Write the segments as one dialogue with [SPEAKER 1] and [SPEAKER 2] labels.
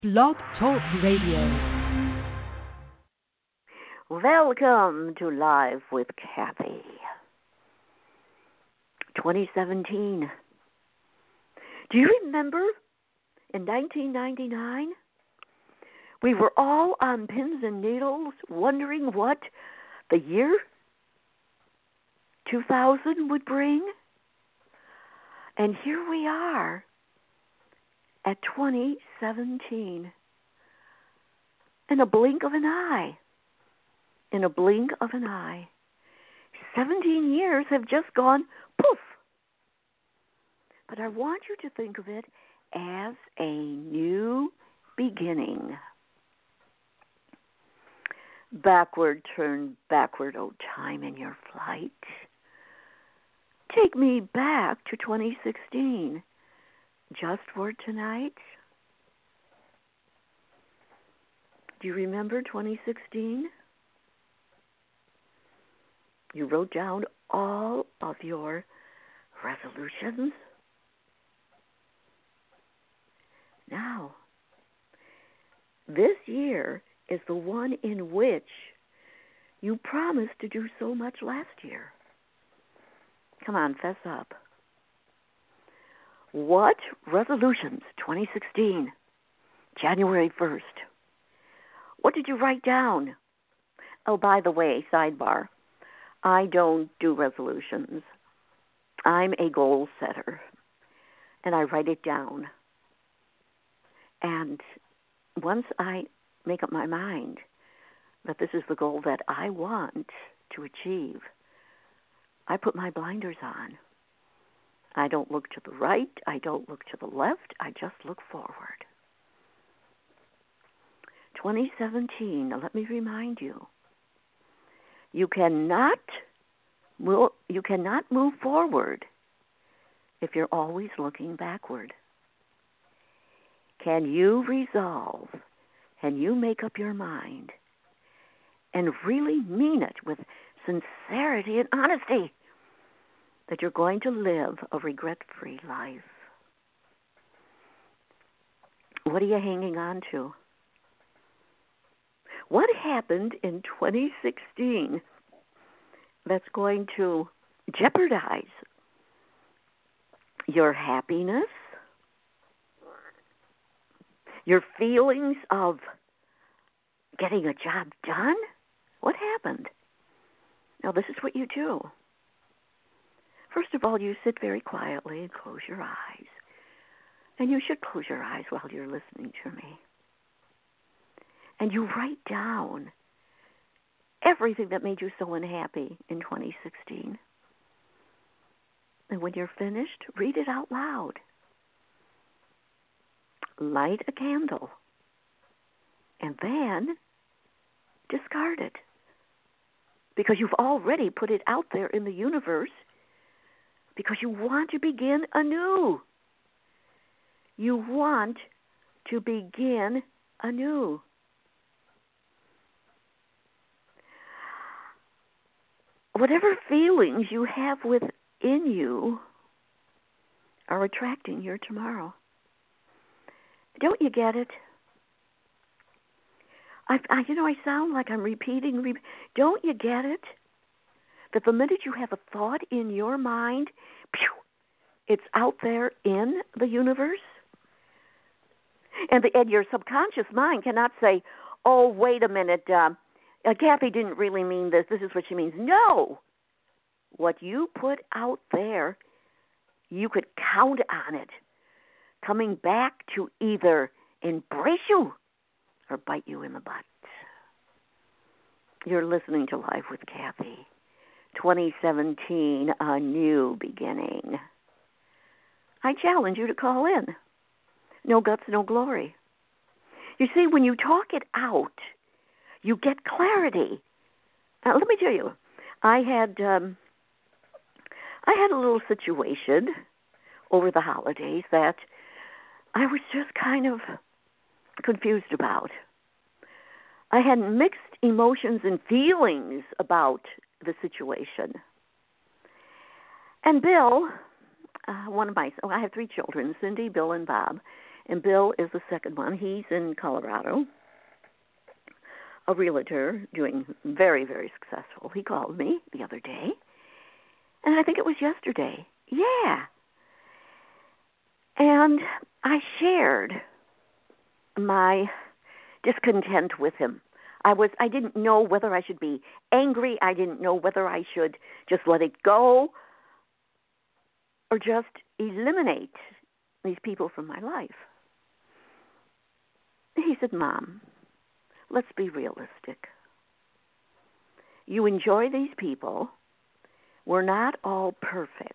[SPEAKER 1] Blog Talk Radio.
[SPEAKER 2] Welcome to Live with Kathy. 2017. Do you remember in 1999? We were all on pins and needles wondering what the year 2000 would bring. And here we are at 2017. In a blink of an eye. In a blink of an eye. 17 years have just gone poof. But I want you to think of it as a new beginning. Backward, turn backward, oh time in your flight. Take me back to 2016. Just for tonight. Do you remember 2016? You wrote down all of your resolutions. Now, this year is the one in which you promised to do so much last year. Come on, fess up. What resolutions, 2016, January 1st? What did you write down? Oh, by the way, sidebar, I don't do resolutions. I'm a goal setter, and I write it down. And once I make up my mind that this is the goal that I want to achieve, I put my blinders on. I don't look to the right. I don't look to the left. I just look forward. 2017, now let me remind you, you cannot move forward if you're always looking backward. Can you resolve, can you make up your mind and really mean it with sincerity and honesty that you're going to live a regret-free life? What are you hanging on to? What happened in 2016 that's going to jeopardize your happiness, your feelings of getting a job done? What happened? Now, this is what you do. First of all, you sit very quietly and close your eyes. And you should close your eyes while you're listening to me. And you write down everything that made you so unhappy in 2016. And when you're finished, read it out loud. Light a candle. And then discard it. Because you've already put it out there in the universe. Because you want to begin anew. You want to begin anew. Whatever feelings you have within you are attracting your tomorrow. Don't you get it? I sound like I'm repeating. Don't you get it? That the minute you have a thought in your mind, it's out there in the universe. And your subconscious mind cannot say, oh, wait a minute, Kathy didn't really mean this. This is what she means. No. What you put out there, you could count on it coming back to either embrace you or bite you in the butt. You're listening to Live with Kathy. 2017, a new beginning. I challenge you to call in. No guts, no glory. You see, when you talk it out, you get clarity. Now, let me tell you, I had a little situation over the holidays that I was just kind of confused about. I had mixed emotions and feelings about the situation. And Bill, I have 3 children, Cindy, Bill, and Bob. And Bill is the second one. He's in Colorado, a realtor, doing very, very successful. He called me the other day, and I think it was yesterday. Yeah. And I shared my discontent with him. I didn't know whether I should be angry. I didn't know whether I should just let it go or just eliminate these people from my life. He said, Mom, let's be realistic. You enjoy these people. We're not all perfect.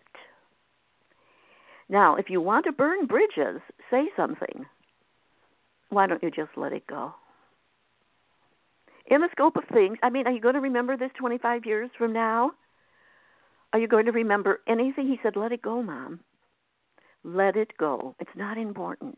[SPEAKER 2] Now, if you want to burn bridges, say something. Why don't you just let it go? In the scope of things, are you going to remember this 25 years from now? Are you going to remember anything? He said, let it go, Mom. Let it go. It's not important.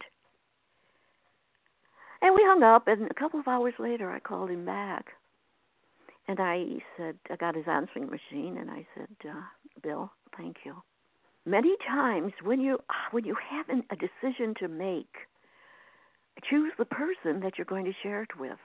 [SPEAKER 2] And we hung up, and a couple of hours later, I called him back. And I said, I got his answering machine, and I said, Bill, thank you. Many times when you have a decision to make, choose the person that you're going to share it with.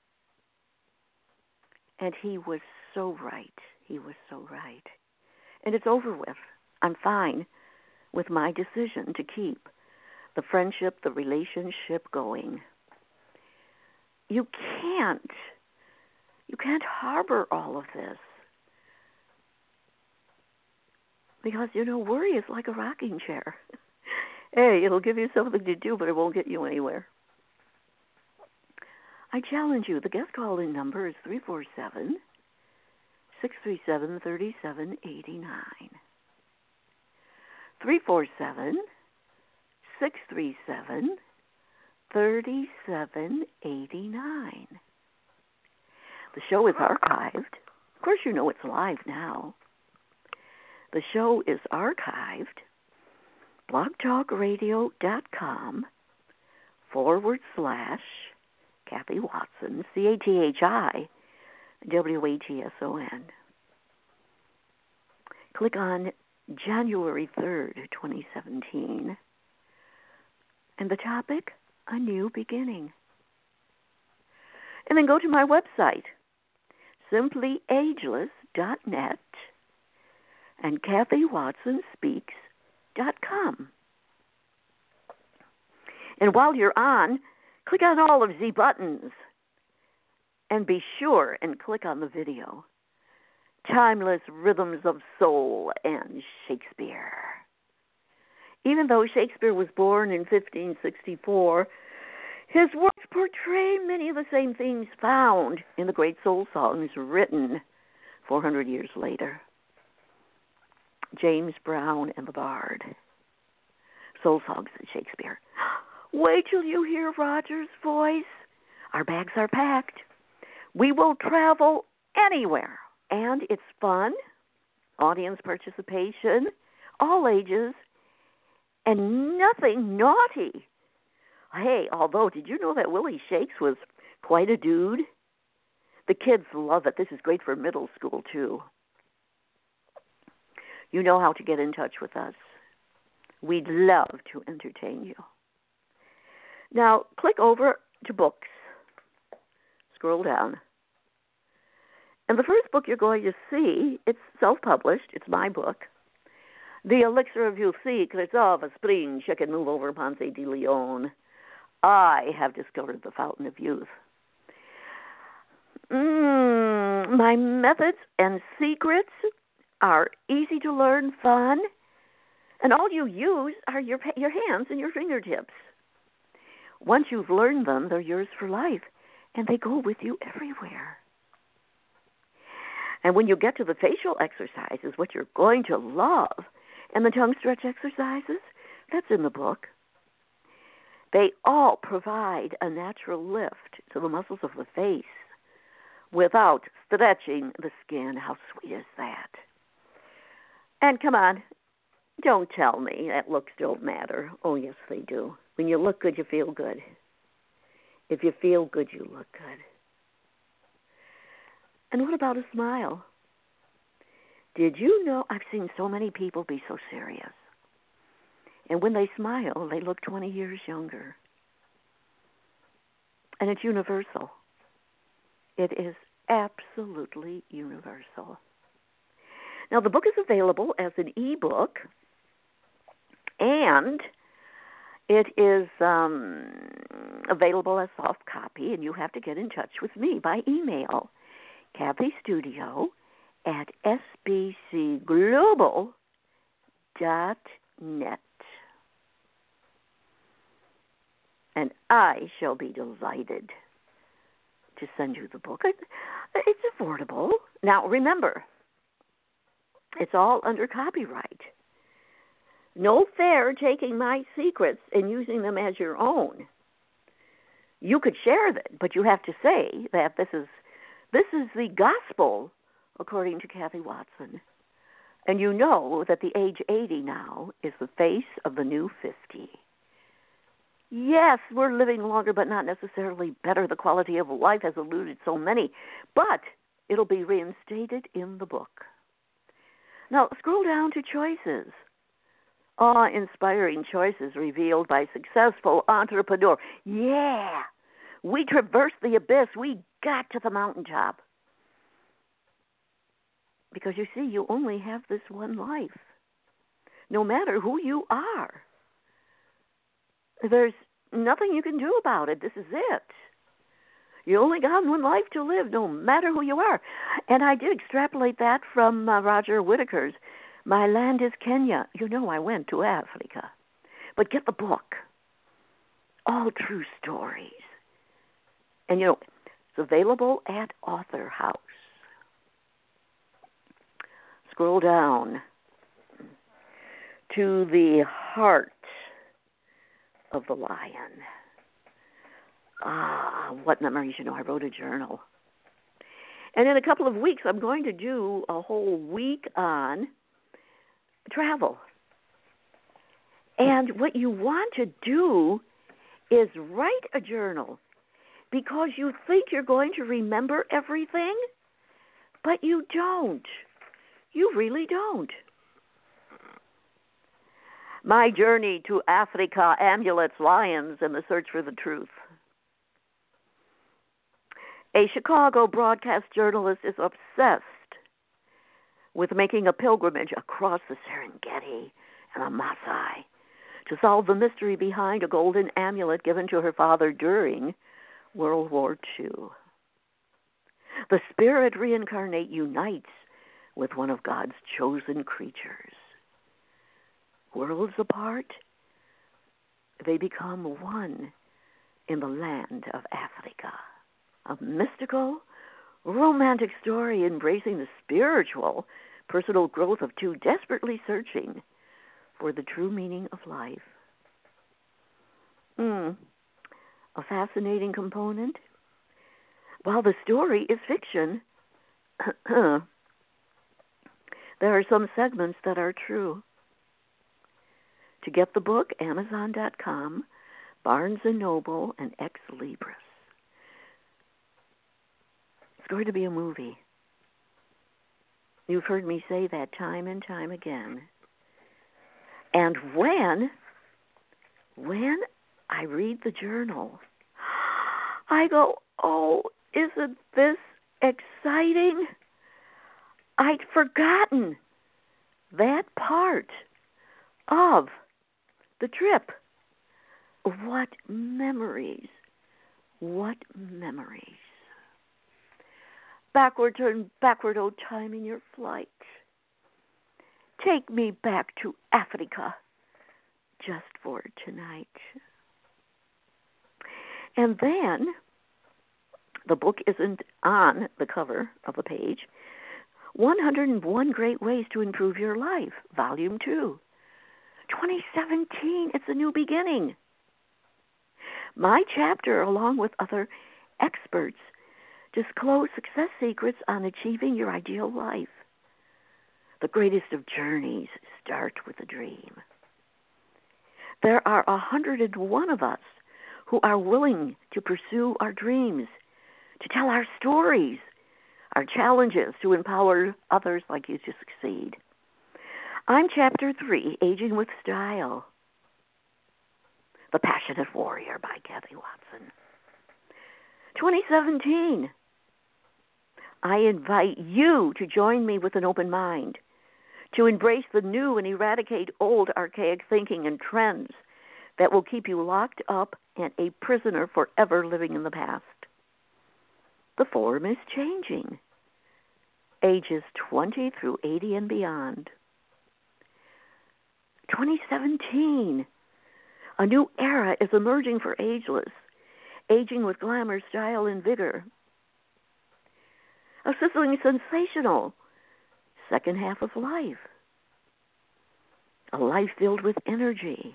[SPEAKER 2] And he was so right. He was so right. And it's over with. I'm fine with my decision to keep the friendship, the relationship going. You can't harbor all of this. Because, worry is like a rocking chair. Hey, it'll give you something to do, but it won't get you anywhere. I challenge you. The guest call-in number is 347-637-3789. 347-637-3789. The show is archived. Of course, it's live now. The show is archived. blogtalkradio.com /Kathy Watson, CATHIWATSON. Click on January 3rd, 2017. And the topic, A New Beginning. And then go to my website, simplyageless.net and KathyWatsonSpeaks.com. And while you're on, click on all of the buttons and be sure and click on the video. Timeless Rhythms of Soul and Shakespeare. Even though Shakespeare was born in 1564, his works portray many of the same themes found in the great soul songs written 400 years later. James Brown and the Bard. Soul songs and Shakespeare. Wait till you hear Roger's voice. Our bags are packed. We will travel anywhere. And it's fun, audience participation, all ages, and nothing naughty. Hey, although, did you know that Willie Shakes was quite a dude? The kids love it. This is great for middle school, too. You know how to get in touch with us. We'd love to entertain you. Now, click over to books. Scroll down. And the first book you're going to see, it's self-published. It's my book. The Elixir of Youth Secrets of a Spring Chicken Move Over Ponce de Leon. I have discovered the fountain of youth. My methods and secrets are easy to learn, fun, and all you use are your hands and your fingertips. Once you've learned them, they're yours for life, and they go with you everywhere. And when you get to the facial exercises, what you're going to love, and the tongue stretch exercises, that's in the book. They all provide a natural lift to the muscles of the face without stretching the skin. How sweet is that? And come on, don't tell me that looks don't matter. Oh, yes, they do. When you look good, you feel good. If you feel good, you look good. And what about a smile? Did you know I've seen so many people be so serious? And when they smile, they look 20 years younger. And it's universal. It is absolutely universal. Now, the book is available as an ebook, and it is available as soft copy, and you have to get in touch with me by email, kathystudio@sbcglobal.net. And I shall be delighted to send you the book. It's affordable. Now, remember, it's all under copyright. No fair taking my secrets and using them as your own. You could share them, but you have to say that this is the gospel according to Kathy Watson. And you know that the age 80 now is the face of the new 50. Yes, we're living longer, but not necessarily better. The quality of life has eluded so many, but it'll be reinstated in the book. Now, scroll down to choices. Awe-inspiring choices revealed by successful entrepreneur. Yeah, we traversed the abyss. We got to the mountaintop. Because you see, you only have this one life. No matter who you are. There's nothing you can do about it. This is it. You only got one life to live, no matter who you are. And I did extrapolate that from Roger Whittaker's My Land is Kenya. You know I went to Africa. But get the book. All true stories. And, you know, it's available at Author House. Scroll down to the heart of the lion. What memories. You know, I wrote a journal. And in a couple of weeks, I'm going to do a whole week on travel. And what you want to do is write a journal because you think you're going to remember everything, but you don't. You really don't. My Journey to Africa, Amulets, Lions, and the Search for the Truth. A Chicago broadcast journalist is obsessed with making a pilgrimage across the Serengeti and the Maasai to solve the mystery behind a golden amulet given to her father during World War II. The spirit reincarnate unites with one of God's chosen creatures. Worlds apart, they become one in the land of Africa. A mystical, romantic story embracing the spiritual, personal growth of two desperately searching for the true meaning of life. A fascinating component. While the story is fiction, there are some segments that are true. To get the book, Amazon.com, Barnes & Noble, and Ex Libris. It's going to be a movie. You've heard me say that time and time again. And when I read the journal, I go, oh, isn't this exciting? I'd forgotten that part of the trip. What memories. What memories. Backward, oh time in your flight. Take me back to Africa just for tonight. And then, the book isn't on the cover of the page. 101 Great Ways to Improve Your Life, Volume 2. 2017, it's a new beginning. My chapter, along with other experts, disclose success secrets on achieving your ideal life. The greatest of journeys start with a dream. There are 101 of us who are willing to pursue our dreams, to tell our stories, our challenges, to empower others like you to succeed. I'm Chapter 3, Aging with Style. The Passionate Warrior by Kathy Watson. 2017. I invite you to join me with an open mind, to embrace the new and eradicate old archaic thinking and trends that will keep you locked up and a prisoner forever living in the past. The form is changing. Ages 20 through 80 and beyond. 2017. A new era is emerging for ageless, aging with glamour, style, and vigor. A sizzling, sensational second half of life. A life filled with energy.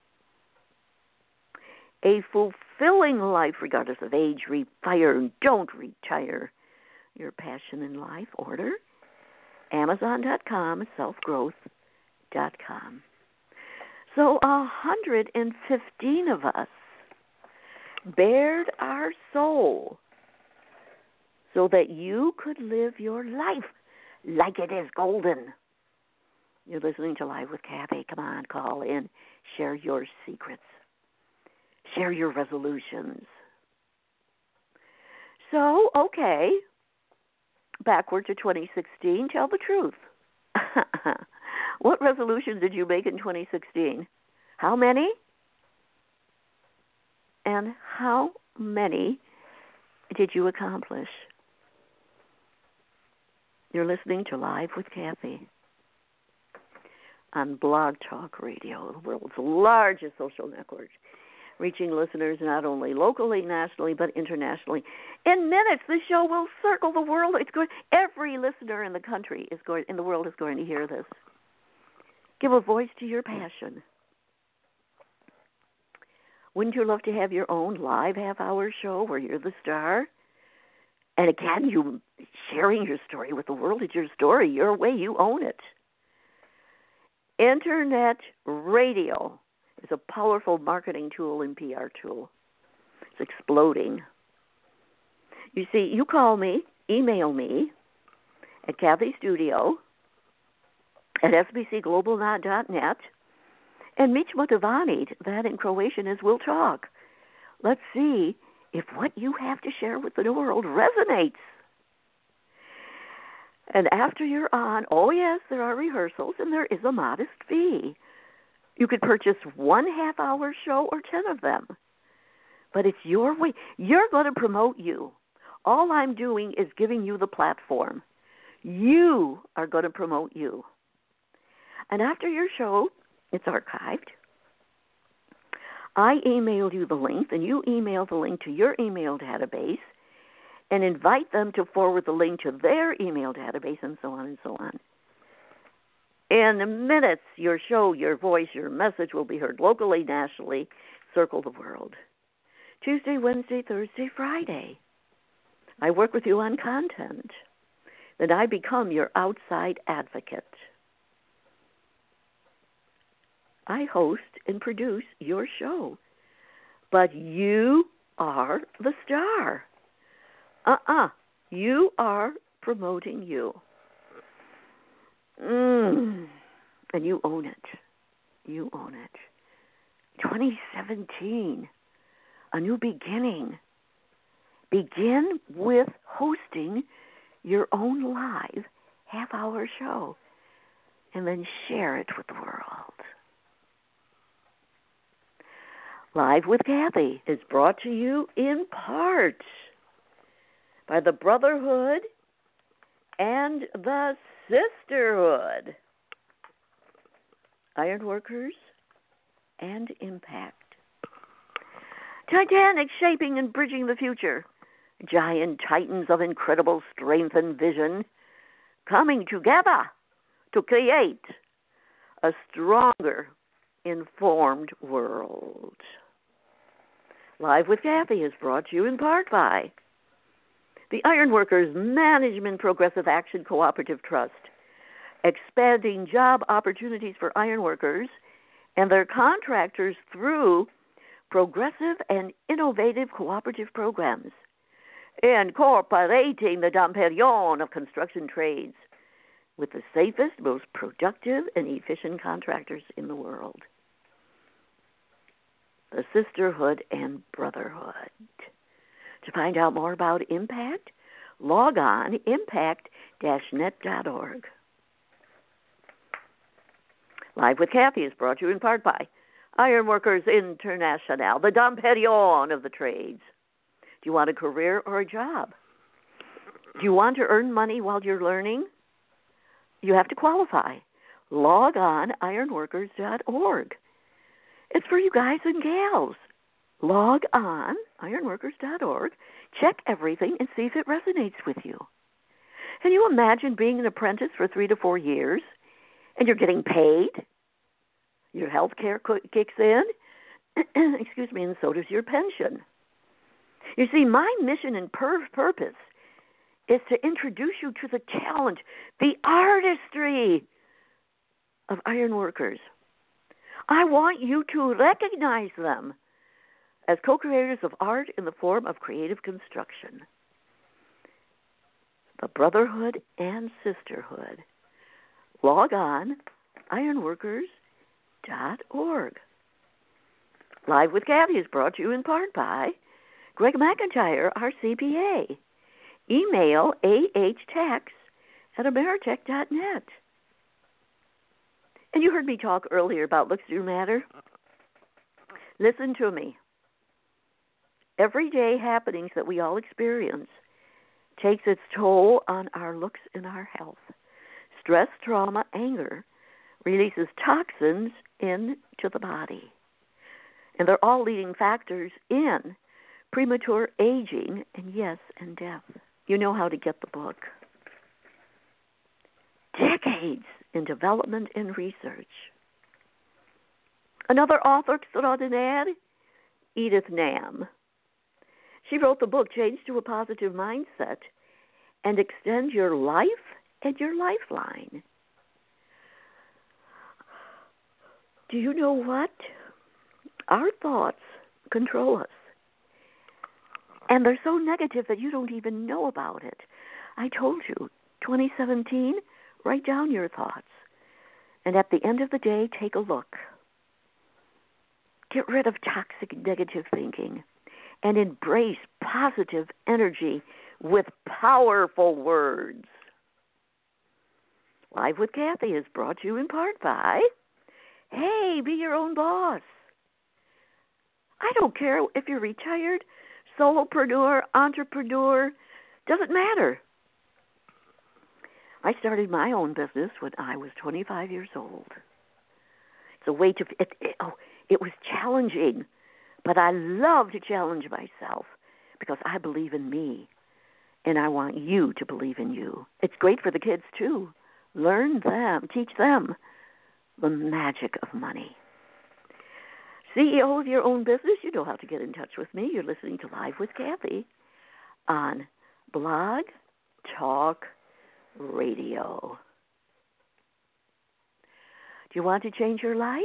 [SPEAKER 2] A fulfilling life regardless of age. Refire and don't retire your passion in life. Order Amazon.com, selfgrowth.com. So 115 of us bared our soul so that you could live your life like it is golden. You're listening to Live with Kathy. Come on, call in. Share your secrets. Share your resolutions. So, okay, backward to 2016, tell the truth. What resolutions did you make in 2016? How many? And how many did you accomplish? You're listening to Live with Kathy on Blog Talk Radio, the world's largest social network, reaching listeners not only locally, nationally, but internationally. In minutes, this show will circle the world. It's going. Every listener in the country is going, in the world is going to hear this. Give a voice to your passion. Wouldn't you love to have your own live half-hour show where you're the star? And again, you sharing your story with the world. It's your story, your way. You own it. Internet radio is a powerful marketing tool and PR tool. It's exploding. You see, you call me, email me at Kathy Studio at sbcglobalnot.net, and Mitch Motivani, that in Croatian is We'll Talk. Let's see if what you have to share with the world resonates. And after you're on, oh yes, there are rehearsals and there is a modest fee. You could purchase 1 half-hour show or 10 of them. But it's your way. You're going to promote you. All I'm doing is giving you the platform. You are going to promote you. And after your show, it's archived. I email you the link, and you email the link to your email database and invite them to forward the link to their email database, and so on and so on. In minutes, your show, your voice, your message will be heard locally, nationally, circle the world. Tuesday, Wednesday, Thursday, Friday. I work with you on content. Then I become your outside advocate. I host and produce your show. But you are the star. You are promoting you. And you own it. You own it. 2017, a new beginning. Begin with hosting your own live half-hour show and then share it with the world. Live with Kathy is brought to you in part by the Brotherhood and the Sisterhood. Ironworkers and Impact. Titanic shaping and bridging the future. Giant titans of incredible strength and vision coming together to create a stronger, informed world. Live with Kathy is brought to you in part by the Ironworkers Management Progressive Action Cooperative Trust, expanding job opportunities for ironworkers and their contractors through progressive and innovative cooperative programs, incorporating the Domperion of construction trades with the safest, most productive, and efficient contractors in the world. The Sisterhood and Brotherhood. To find out more about Impact, log on impact-net.org. Live with Kathy is brought to you in part by Ironworkers International, the Dom Perignon of the trades. Do you want a career or a job? Do you want to earn money while you're learning? You have to qualify. Log on ironworkers.org. It's for you guys and gals. Log on ironworkers.org. Check everything and see if it resonates with you. Can you imagine being an apprentice for 3 to 4 years and you're getting paid? Your health care kicks in, excuse me, and so does your pension. You see, my mission and purpose is to introduce you to the talent, the artistry of ironworkers. I want you to recognize them as co-creators of art in the form of creative construction. The brotherhood and sisterhood. Log on ironworkers.org. Live with Kathy is brought to you in part by Greg McIntyre, our CPA. Email ahtax@ameritech.net. And you heard me talk earlier about looks do matter. Listen to me. Everyday happenings that we all experience takes its toll on our looks and our health. Stress, trauma, anger releases toxins into the body. And they're all leading factors in premature aging and, yes, and death. You know how to get the book. Decades in development and research. Another author extraordinaire, Edith Nam. She wrote the book, Change to a Positive Mindset and Extend Your Life and Your Lifeline. Do you know what? Our thoughts control us. And they're so negative that you don't even know about it. I told you, 2017, write down your thoughts. And at the end of the day, take a look. Get rid of toxic negative thinking and embrace positive energy with powerful words. Live with Kathy is brought to you in part by, hey, be your own boss. I don't care if you're retired, solopreneur, entrepreneur, doesn't matter. I started my own business when I was 25 years old. It's a way to, it was challenging, but I love to challenge myself because I believe in me, and I want you to believe in you. It's great for the kids, too. Learn them, teach them the magic of money. CEO of your own business, you know how to get in touch with me. You're listening to Live with Kathy on Blog Talk Radio. Do you want to change your life?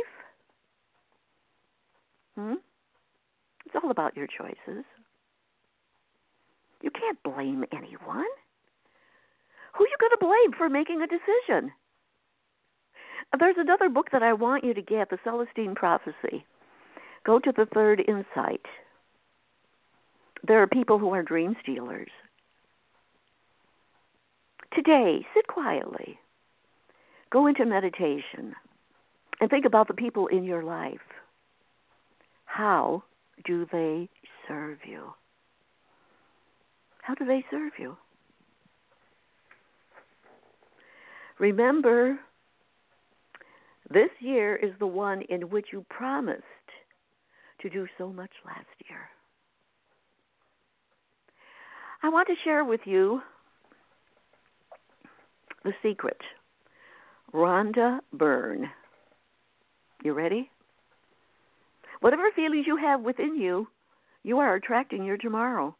[SPEAKER 2] It's all about your choices. You can't blame anyone. Who are you going to blame for making a decision? There's another book that I want you to get, The Celestine Prophecy. Go to the Third Insight. There are people who are dream stealers. Today, sit quietly. Go into meditation and think about the people in your life. How do they serve you? How do they serve you? Remember, this year is the one in which you promised to do so much last year. I want to share with you the secret. Rhonda Byrne. You ready? Whatever feelings you have within you, you are attracting your tomorrow.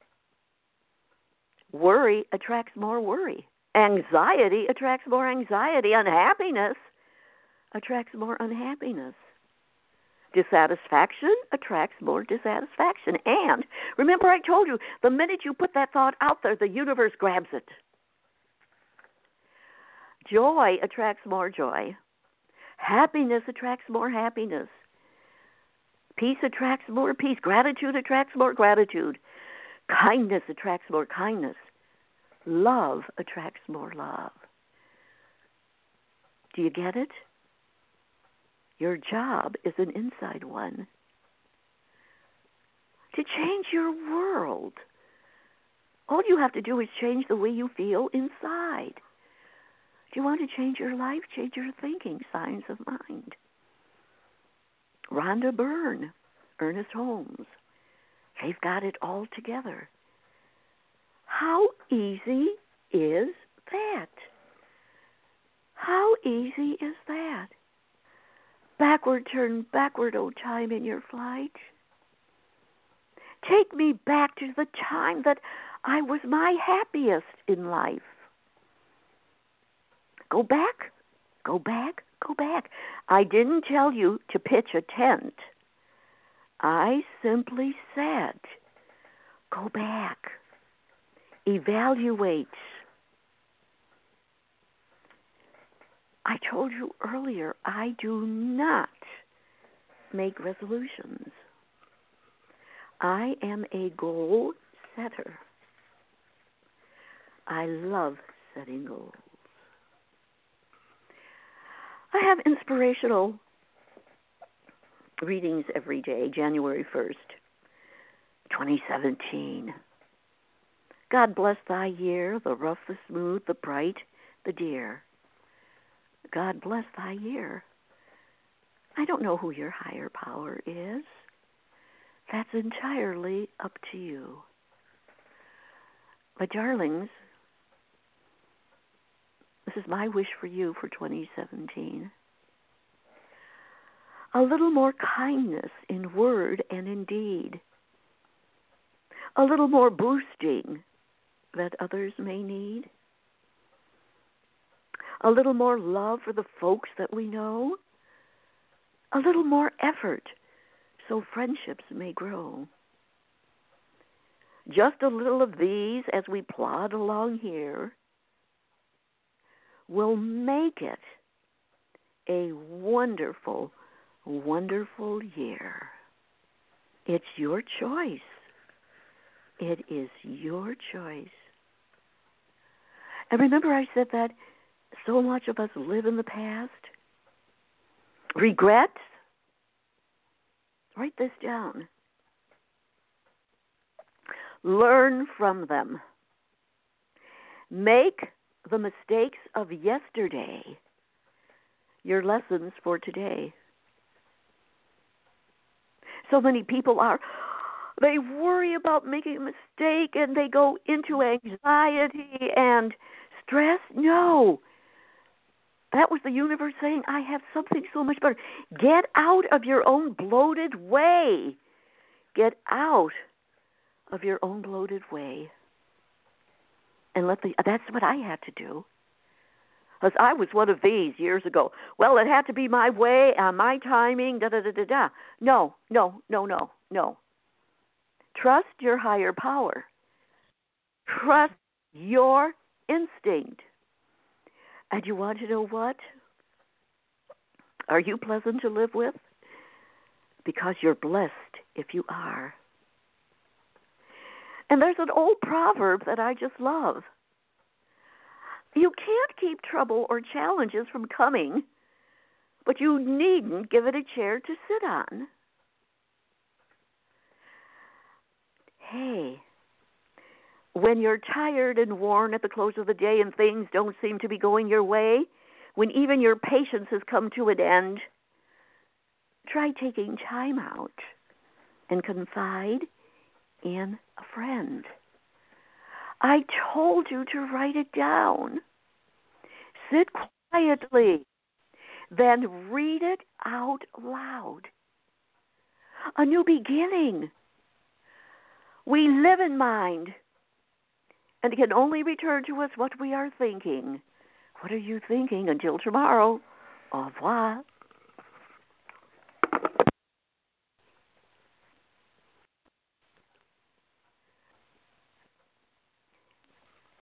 [SPEAKER 2] Worry attracts more worry. Anxiety attracts more anxiety. Unhappiness attracts more unhappiness. Dissatisfaction attracts more dissatisfaction. And remember, I told you, the minute you put that thought out there, the universe grabs it. Joy attracts more joy. Happiness attracts more happiness. Peace attracts more peace. Gratitude attracts more gratitude. Kindness attracts more kindness. Love attracts more love. Do you get it? Your job is an inside one. To change your world, all you have to do is change the way you feel inside. Do you want to change your life? Change your thinking, Signs of Mind. Rhonda Byrne, Ernest Holmes, they've got it all together. How easy is that? How easy is that? Backward, turn backward, O time in your flight. Take me back to the time that I was my happiest in life. Go back, go back, go back. I didn't tell you to pitch a tent. I simply said, go back, evaluate. I told you earlier, I do not make resolutions. I am a goal setter. I love setting goals. I have inspirational readings every day, January 1st, 2017. God bless thy year, the rough, the smooth, the bright, the dear. God bless thy year. I don't know who your higher power is. That's entirely up to you. My darlings, this is my wish for you for 2017. A little more kindness in word and in deed. A little more boosting that others may need. A little more love for the folks that we know. A little more effort so friendships may grow. Just a little of these as we plod along here will make it a wonderful, wonderful year. It's your choice. It is your choice. And remember I said that so much of us live in the past. Regrets? Write this down. Learn from them. Make the mistakes of yesterday your lessons for today. So many people they worry about making a mistake and they go into anxiety and stress. No. That was the universe saying, I have something so much better. Get out of your own bloated way. Get out of your own bloated way. And that's what I had to do. Because I was one of these years ago. Well, it had to be my way, my timing, da-da-da-da-da. No. Trust your higher power. Trust your instinct. And you want to know what? Are you pleasant to live with? Because you're blessed if you are. And there's an old proverb that I just love. You can't keep trouble or challenges from coming, but you needn't give it a chair to sit on. Hey, when you're tired and worn at the close of the day and things don't seem to be going your way, when even your patience has come to an end, try taking time out and confide in a friend. I told you to write it down. Sit quietly, then read it out loud. A new beginning. We live in mind, and it can only return to us what we are thinking. What are you thinking? Until tomorrow, au revoir.